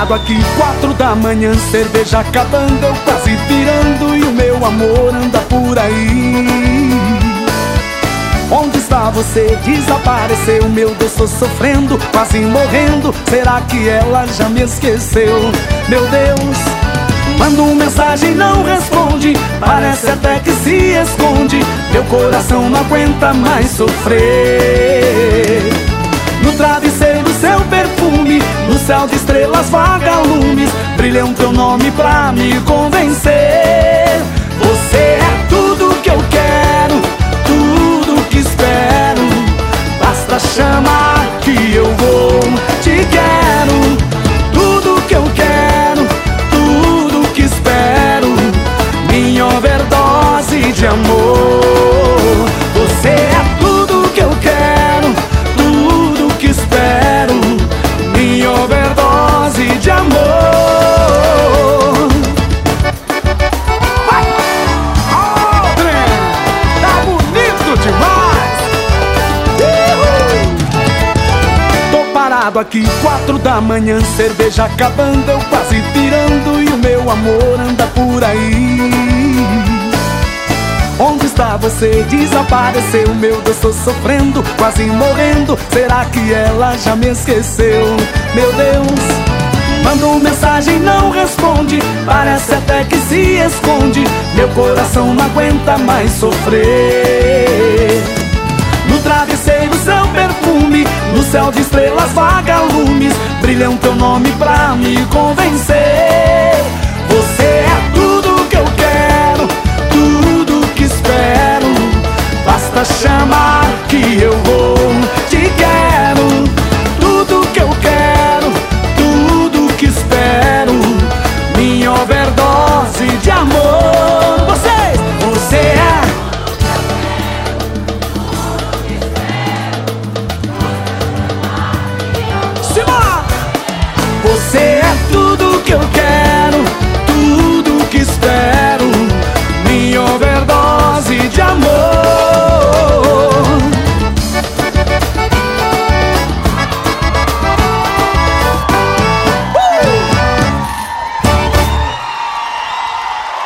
parado aqui 4 da manhã, cerveja acabando, eu quase virando, e o meu amor anda por aí. Onde está você? Desapareceu, meu Deus, tô sofrendo, quase morrendo. Será que ela já me esqueceu? Meu Deus, mando mensagem, não responde, parece até que se esconde. Meu coração não aguenta mais sofrer. No travesseiro seu perfume, no céu de estrelas vagalumes, brilha teu nome pra me convencer. Você é tudo que eu quero, tudo que espero. Basta chamar que eu vou, te quero. Tudo que eu quero, tudo que espero, minha overdose de amor. Você é tudo que eu quero, tudo que espero, minha overdose de amor. Vai! Oh, tá bonito demais! Tô parado aqui 4 da manhã, cerveja acabando, eu quase virando, e o meu amor anda por aí. Onde está você? Desapareceu, meu Deus, tô sofrendo, quase morrendo. Será que ela já me esqueceu? Meu Deus, mando mensagem, não responde, parece até que se esconde. Meu coração não aguenta mais sofrer. No travesseiro seu perfume, no céu de estrelas vagalumes, brilha teu nome pra me convencer. Você é tudo que eu quero, tudo que espero. Basta chamar